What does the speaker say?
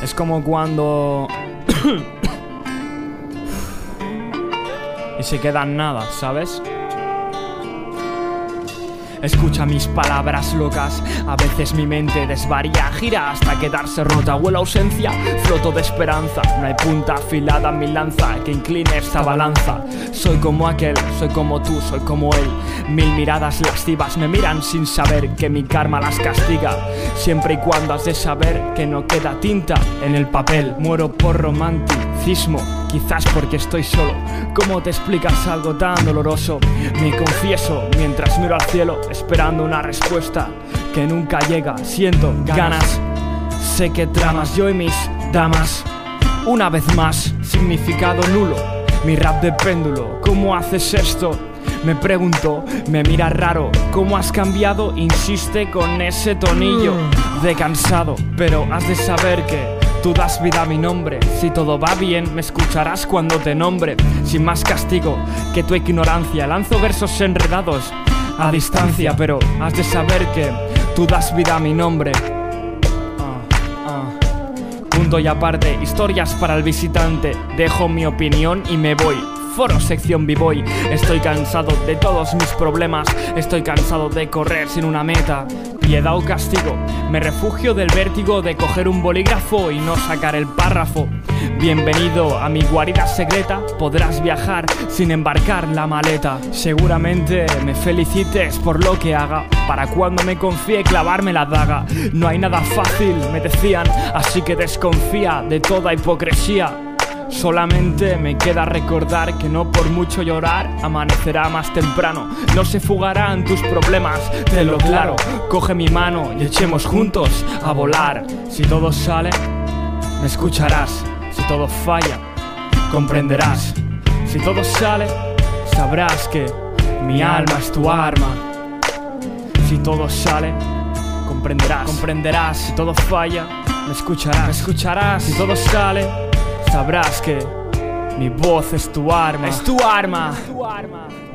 Es como cuando y se queda en nada, ¿sabes? Escucha mis palabras locas, a veces mi mente desvaría, gira hasta quedarse rota. Huele a ausencia, floto de esperanza. No hay punta afilada en mi lanza que incline esta balanza. Soy como aquel, soy como tú, soy como él. Mil miradas lascivas me miran sin saber que mi karma las castiga. Siempre y cuando has de saber que no queda tinta en el papel. Muero por romanticismo, quizás porque estoy solo. ¿Cómo te explicas algo tan doloroso? Me confieso mientras miro al cielo, esperando una respuesta que nunca llega. Siento ganas, sé que tramas yo y mis damas. Una vez más, significado nulo, mi rap de péndulo. ¿Cómo haces esto? Me pregunto, me mira raro. ¿Cómo has cambiado? Insiste con ese tonillo de cansado. Pero has de saber que tú das vida a mi nombre. Si todo va bien, me escucharás cuando te nombre. Sin más castigo que tu ignorancia, lanzo versos enredados a distancia. Pero has de saber que tú das vida a mi nombre. Punto y aparte, historias para el visitante. Dejo mi opinión y me voy. Foro sección B-Boy. Estoy cansado de todos mis problemas. Estoy cansado de correr sin una meta. Piedad o castigo, me refugio del vértigo de coger un bolígrafo y no sacar el párrafo. Bienvenido a mi guarida secreta. Podrás viajar sin embarcar la maleta. Seguramente me felicites por lo que haga, para cuando me confíe clavarme la daga. No hay nada fácil, me decían, así que desconfía de toda hipocresía. Solamente me queda recordar que no por mucho llorar amanecerá más temprano. No se fugarán tus problemas, te lo claro. Coge mi mano y echemos juntos a volar. Si todo sale, me escucharás. Si todo falla, comprenderás. Si todo sale, sabrás que mi alma es tu arma. Si todo sale, comprenderás. Si todo falla, me escucharás. Si todo sale, sabrás que mi voz es tu arma. Es tu arma.